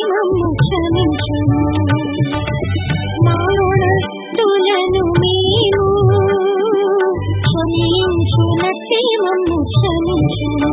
మమ్ము క్షమించుము మానవులను మేము క్షమించునట్టి మమ్ము క్షమించుము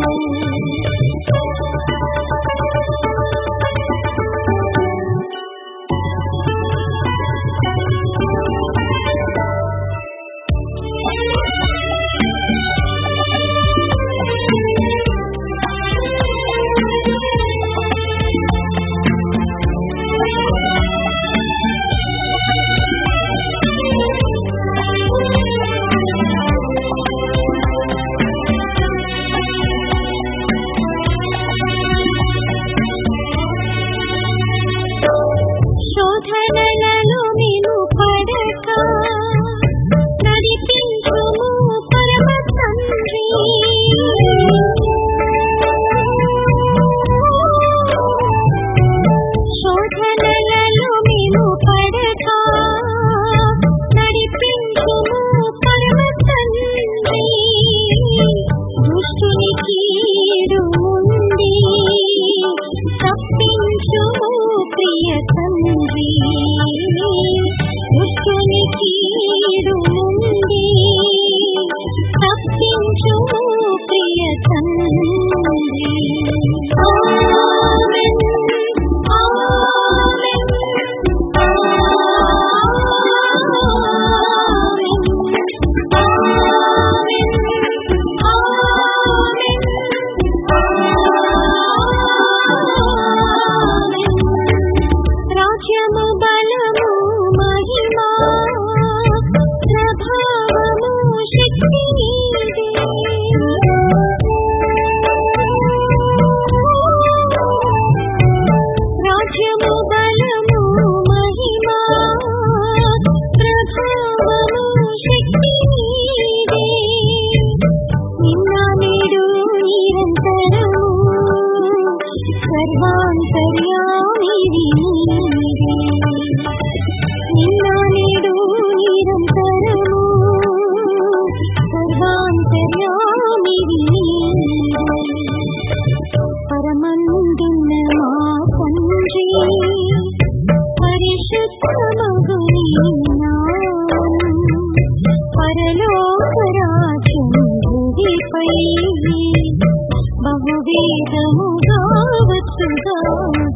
శోధనలలో మేము పడక నడిపించుము పరమ తండ్రి శోధనలలో మేము పడక నడిపించుము పరమ తండ్రి దుష్టుని కీడు నుండి తప్పించుము ప్రియ తండ్రి దుష్టుని కీడు నుండి తప్పించుము ప్రియ తండ్రి ఆమేన్ ఆమేన్ రాజ్యము బలము మహిమా ప్రభావము శక్తి నీదే రాజ్యము బలము మహిమా ప్రభావము శక్తి నీదే నిన్న నేడు నిరంతరము సర్వాంతర్యామివి నీవే నిన్న నేడు నిరంతరము సర్వాంతర్యామివి నీవే పరమందున్న మా తండ్రి పరిశుద్ధమగు నీ నామం పరలోక రాజ్యం భూమిపై బహువేగముగా వచ్చుగా